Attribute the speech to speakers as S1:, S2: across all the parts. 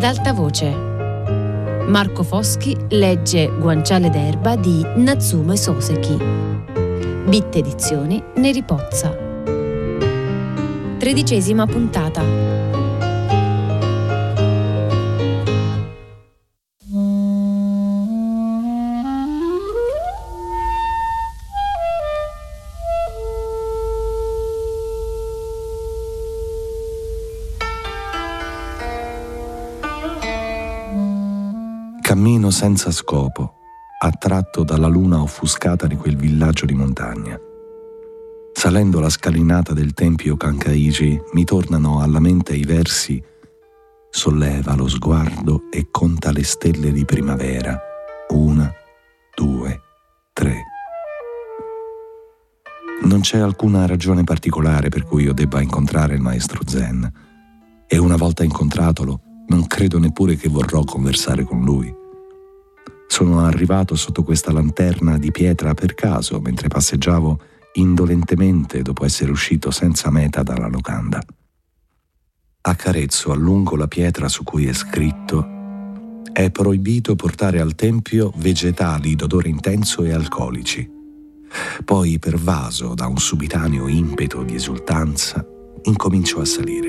S1: ad alta voce. Marco Foschi legge Guanciale d'erba di Natsume Soseki. Bit Edizioni Neri Pozza. 13ª puntata.
S2: Cammino senza scopo, attratto dalla luna offuscata di quel villaggio di montagna. Salendo la scalinata del tempio Kankaiji mi tornano alla mente i versi «Solleva lo sguardo e conta le stelle di primavera. 1, 2, 3». Non c'è alcuna ragione particolare per cui io debba incontrare il maestro Zen, e una volta incontratolo non credo neppure che vorrò conversare con lui. Sono arrivato sotto questa lanterna di pietra per caso, mentre passeggiavo indolentemente dopo essere uscito senza meta dalla locanda. Accarezzo a lungo la pietra su cui è scritto: «È proibito portare al tempio vegetali d'odore intenso e alcolici». Poi, pervaso da un subitaneo impeto di esultanza, incomincio a salire.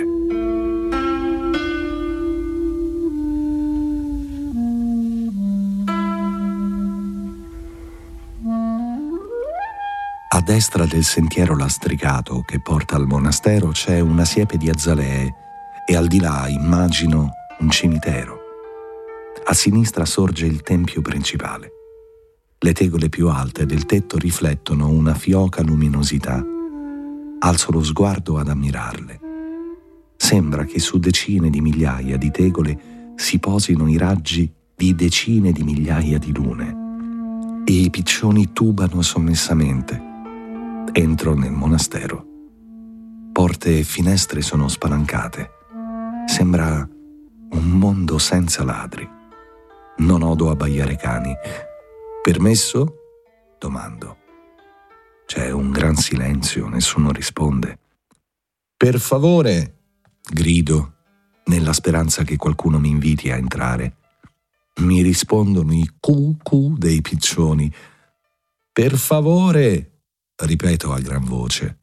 S2: A destra del sentiero lastricato che porta al monastero c'è una siepe di azalee e al di là immagino un cimitero. A sinistra sorge il tempio principale. Le tegole più alte del tetto riflettono una fioca luminosità. Alzo lo sguardo ad ammirarle. Sembra che su decine di migliaia di tegole si posino i raggi di decine di migliaia di lune e i piccioni tubano sommessamente. Entro nel monastero. Porte e finestre sono spalancate. Sembra un mondo senza ladri. Non odo abbaiare cani. Permesso? Domando. C'è un gran silenzio, nessuno risponde. Per favore! Grido, nella speranza che qualcuno mi inviti a entrare. Mi rispondono i cu-cu dei piccioni. Per favore! Ripeto a gran voce.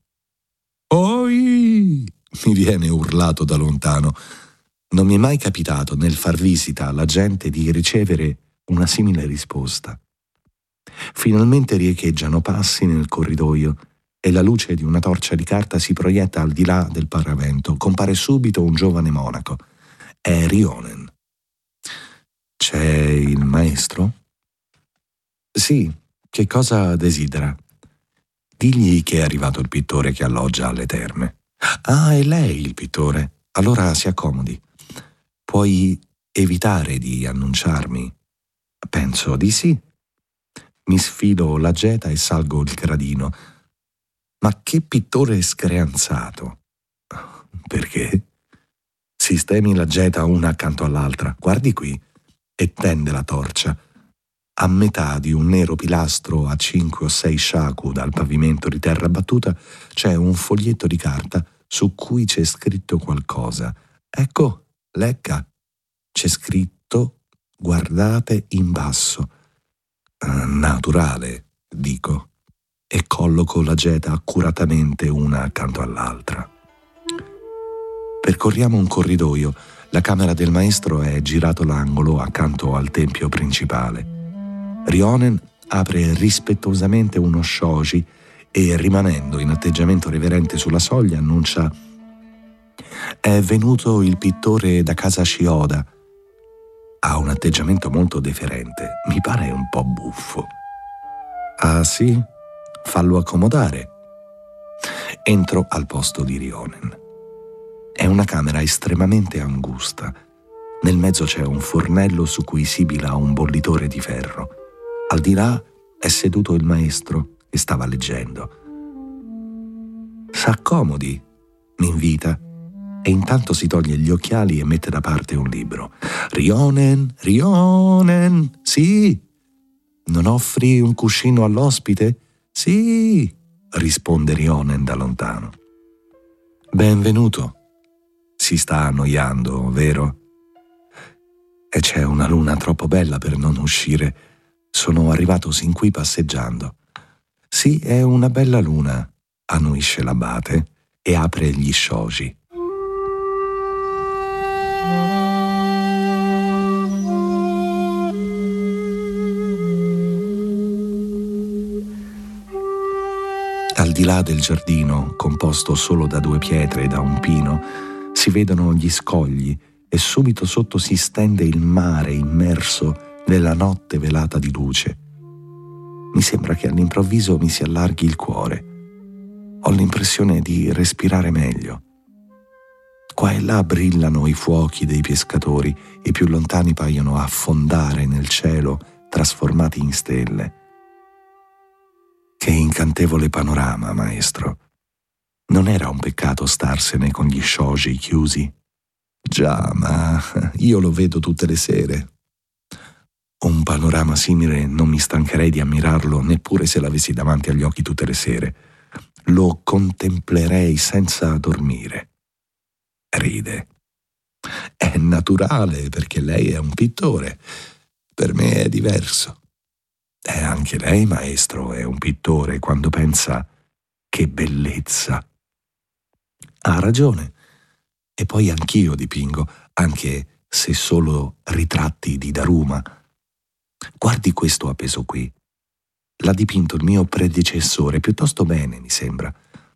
S2: Oi! Mi viene urlato da lontano. Non mi è mai capitato nel far visita alla gente di ricevere una simile risposta. Finalmente riecheggiano passi nel corridoio e la luce di una torcia di carta si proietta al di là del paravento. Compare subito un giovane monaco. È Ryonen. C'è il maestro? Sì, che cosa desidera? Digli che è arrivato il pittore che alloggia alle terme. Ah, è lei il pittore? Allora si accomodi. Puoi evitare di annunciarmi? Penso di sì. Mi sfilo la geta e salgo il gradino. Ma che pittore screanzato! Perché? Sistemi la geta una accanto all'altra. Guardi qui. E tende la torcia. A metà di un nero pilastro a 5 o 6 shaku dal pavimento di terra battuta c'è un foglietto di carta su cui c'è scritto qualcosa. Ecco, lecca. C'è scritto «Guardate in basso». Naturale, dico, e colloco la geta accuratamente una accanto all'altra. Percorriamo un corridoio. La camera del maestro è girato l'angolo accanto al tempio principale. Ryonen apre rispettosamente uno shoji e, rimanendo in atteggiamento reverente sulla soglia, annuncia: «È venuto il pittore da casa Shioda». Ha un atteggiamento molto deferente, mi pare un po' buffo. «Ah sì? Fallo accomodare». Entro al posto di Ryonen. È una camera estremamente angusta. Nel mezzo c'è un fornello su cui sibila un bollitore di ferro. Al di là è seduto il maestro che stava leggendo. «S'accomodi», mi invita, e intanto si toglie gli occhiali e mette da parte un libro. «Ryonen, Ryonen, sì! Non offri un cuscino all'ospite?» «Sì!» risponde Ryonen da lontano. «Benvenuto. Si sta annoiando, vero?» E c'è una luna troppo bella per non uscire. Sono arrivato sin qui passeggiando. Sì, è una bella luna, annuisce l'abate e apre gli shoji. Al di là del giardino, composto solo da 2 pietre e da un pino, si vedono gli scogli e subito sotto si stende il mare immerso nella notte velata di luce. Mi sembra che all'improvviso mi si allarghi il cuore. Ho l'impressione di respirare meglio. Qua e là brillano i fuochi dei pescatori, i più lontani paiono affondare nel cielo, trasformati in stelle. Che incantevole panorama, maestro. Non era un peccato starsene con gli shoji chiusi? Già, ma io lo vedo tutte le sere. Un panorama simile non mi stancherei di ammirarlo neppure se l'avessi davanti agli occhi tutte le sere. Lo contemplerei senza dormire. Ride. È naturale perché lei è un pittore. Per me è diverso. E anche lei, maestro, è un pittore quando pensa che bellezza. Ha ragione. E poi anch'io dipingo, anche se solo ritratti di Daruma. Guardi questo appeso qui. L'ha dipinto il mio predecessore piuttosto bene, mi sembra.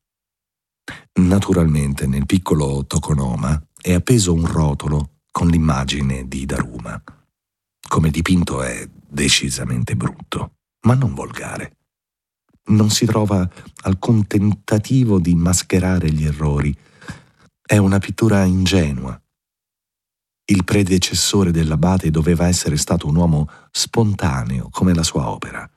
S2: Naturalmente, nel piccolo tokonoma è appeso un rotolo con l'immagine di Daruma. Come dipinto è decisamente brutto, ma non volgare. Non si trova alcun tentativo di mascherare gli errori. È una pittura ingenua. Il predecessore dell'abate doveva essere stato un uomo spontaneo, come la sua opera.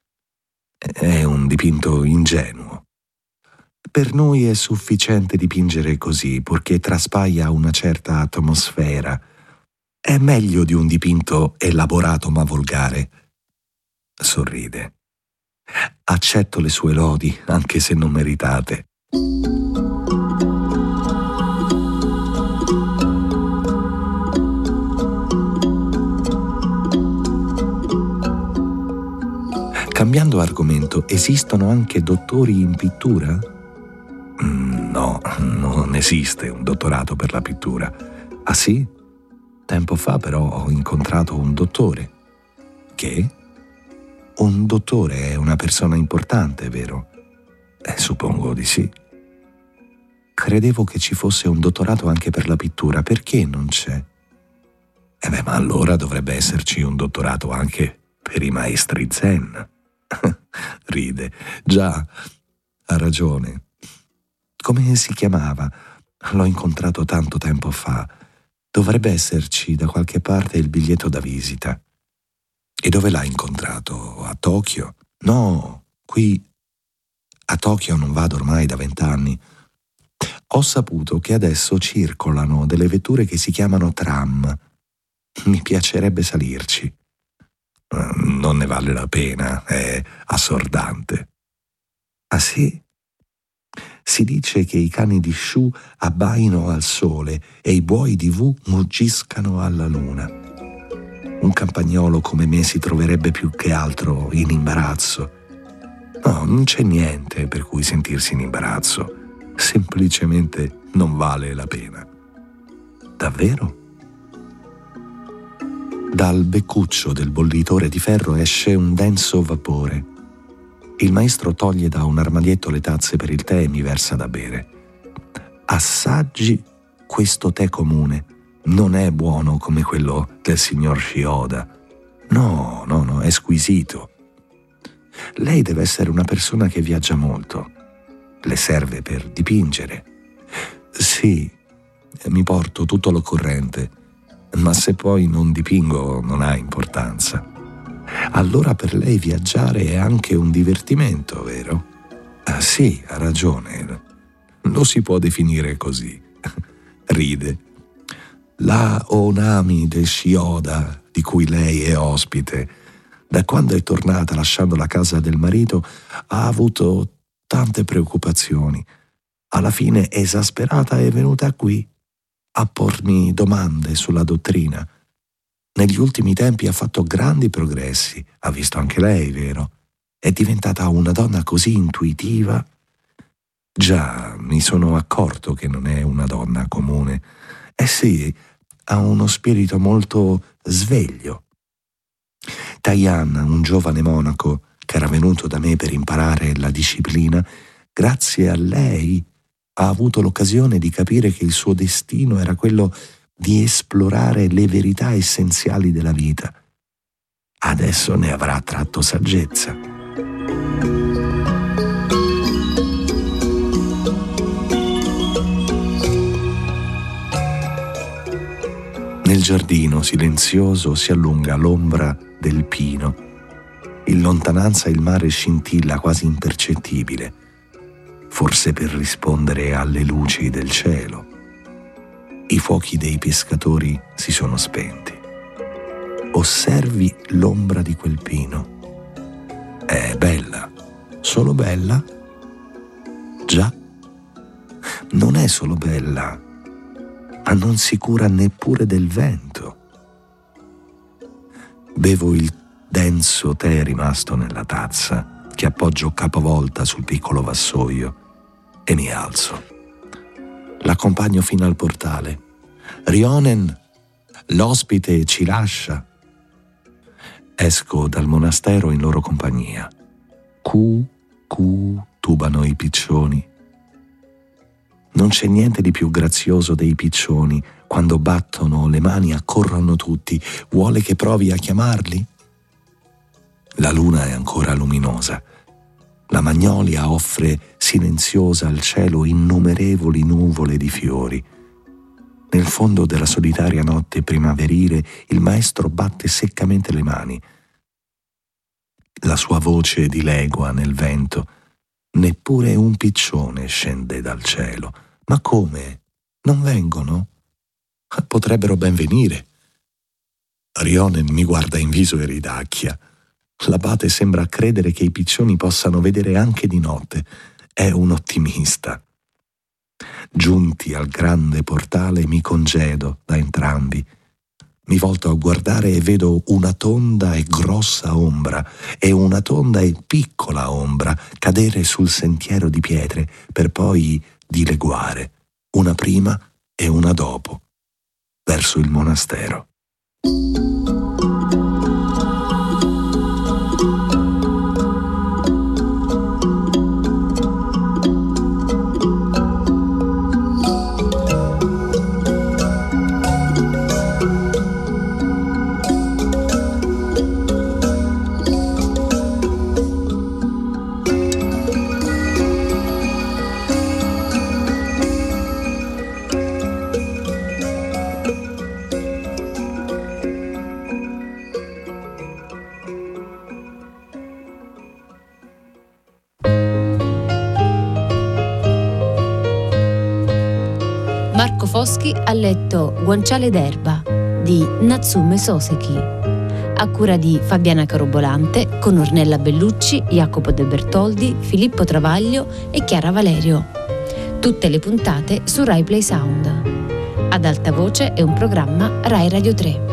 S2: È un dipinto ingenuo. Per noi è sufficiente dipingere così, purché traspaia una certa atmosfera. È meglio di un dipinto elaborato ma volgare. Sorride. Accetto le sue lodi, anche se non meritate. Cambiando argomento, esistono anche dottori in pittura? No, non esiste un dottorato per la pittura. Ah sì? Tempo fa però ho incontrato un dottore. Che? Un dottore è una persona importante, vero? Suppongo di sì. Credevo che ci fosse un dottorato anche per la pittura. Perché non c'è? Ma allora dovrebbe esserci un dottorato anche per i maestri zen. Ride. Già, ha ragione. Come si chiamava? L'ho incontrato tanto tempo fa. Dovrebbe esserci da qualche parte il biglietto da visita. E dove l'ha incontrato? A Tokyo? No, qui. A Tokyo non vado ormai da 20 anni. Ho saputo che adesso circolano delle vetture che si chiamano tram. Mi piacerebbe salirci. Non ne vale la pena, è assordante. Ah sì? Si dice che i cani di Shu abbaino al sole e i buoi di Wu muggiscano alla luna. Un campagnolo come me si troverebbe più che altro in imbarazzo. No, non c'è niente per cui sentirsi in imbarazzo. Semplicemente non vale la pena. Davvero? Dal beccuccio del bollitore di ferro esce un denso vapore. Il maestro toglie da un armadietto le tazze per il tè e mi versa da bere. Assaggi questo tè comune. Non è buono come quello del signor Shioda. No, è squisito. Lei deve essere una persona che viaggia molto. Le serve per dipingere. Sì, mi porto tutto l'occorrente. Ma se poi non dipingo non ha importanza. Allora per lei viaggiare è anche un divertimento, vero? Ah, sì, ha ragione. Lo si può definire così. Ride. La Onami del Shioda, di cui lei è ospite, da quando è tornata lasciando la casa del marito, ha avuto tante preoccupazioni. Alla fine, esasperata, è venuta qui a pormi domande sulla dottrina. Negli ultimi tempi ha fatto grandi progressi, ha visto anche lei, vero? È diventata una donna così intuitiva. Già, mi sono accorto che non è una donna comune. Eh sì, ha uno spirito molto sveglio. Tayan, un giovane monaco che era venuto da me per imparare la disciplina, grazie a lei ha avuto l'occasione di capire che il suo destino era quello di esplorare le verità essenziali della vita. Adesso ne avrà tratto saggezza. Nel giardino silenzioso si allunga l'ombra del pino. In lontananza il mare scintilla quasi impercettibile, forse per rispondere alle luci del cielo. I fuochi dei pescatori si sono spenti. Osservi l'ombra di quel pino. È bella, solo bella? Già, non è solo bella, ma non si cura neppure del vento. Bevo il denso tè rimasto nella tazza, che appoggio capovolta sul piccolo vassoio, e mi alzo. L'accompagno fino al portale. Rionen, l'ospite ci lascia. Esco dal monastero in loro compagnia. Tubano i piccioni. Non c'è niente di più grazioso dei piccioni. Quando battono le mani accorrono tutti. Vuole che provi a chiamarli? La luna è ancora luminosa. La magnolia offre silenziosa al cielo innumerevoli nuvole di fiori. Nel fondo della solitaria notte primaverile il maestro batte seccamente le mani. La sua voce dilegua nel vento. Neppure un piccione scende dal cielo. Ma come? Non vengono? Potrebbero ben venire. Rionen mi guarda in viso e ridacchia. L'abate sembra credere che i piccioni possano vedere anche di notte. È un ottimista. Giunti al grande portale mi congedo da entrambi. Mi volto a guardare e vedo una tonda e grossa ombra e una tonda e piccola ombra cadere sul sentiero di pietre per poi dileguare, una prima e una dopo, verso il monastero.
S1: Marco Foschi ha letto Guanciale d'erba di Natsume Soseki, a cura di Fabiana Carobolante, con Ornella Bellucci, Jacopo De Bertoldi, Filippo Travaglio e Chiara Valerio. Tutte le puntate su Rai Play Sound. Ad alta voce è un programma Rai Radio 3.